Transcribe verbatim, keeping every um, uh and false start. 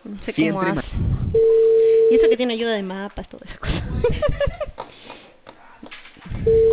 No sé cómo Siempre hace. Y eso que tiene ayuda de mapas, toda esa cosa.